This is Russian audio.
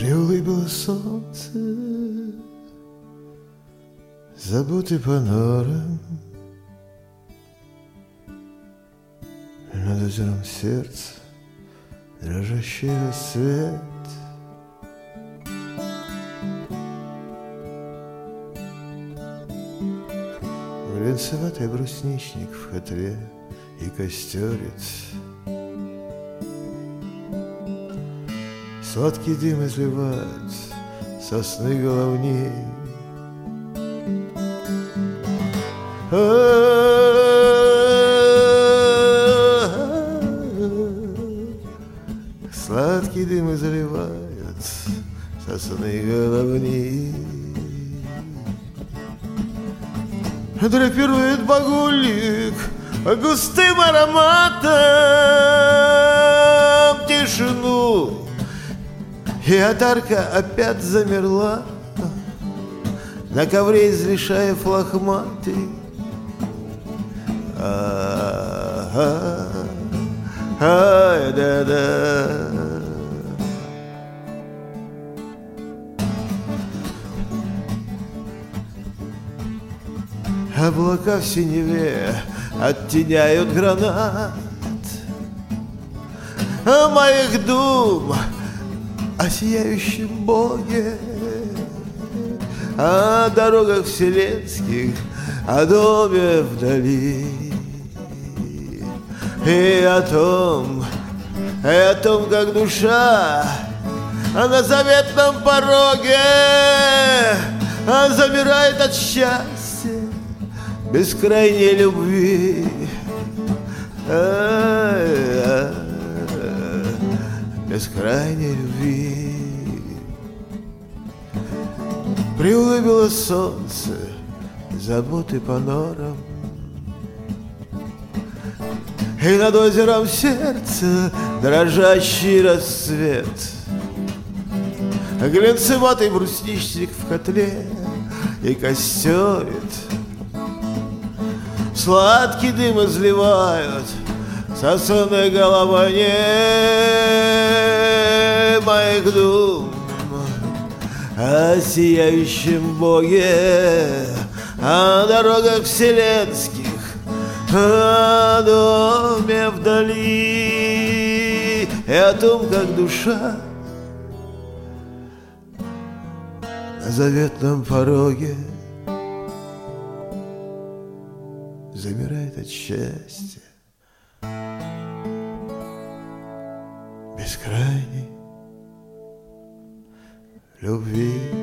Приулыбилось солнце, забуты по норам, над озером сердца дрожащий рассвет. Глинцеватый брусничник в котле и костерец. Сладкий дым изливают сосны головни. Сладкий дым изливают сосны головни. Драпирует багульник густым ароматом тишину, и отарка опять замерла на ковре из лишаев лохматый. Да-да. Облака в синеве оттеняют гранат моих дум о сияющем Боге, о дорогах вселенских, о доме вдали, и о том, как душа на заветном пороге замирает от счастья бескрайней любви. Бескрайней любви. Приулыбилось солнце, заботы по норам, и над озером сердца дрожащий рассвет. Глинцеватый брусничник в котле и костерит. Сладкий дым изливают сосны головни моих дум о сияющем Боге, о дорогах вселенских, о доме вдали, и о том, как душа на заветном пороге замирает от счастья бескрайней любви.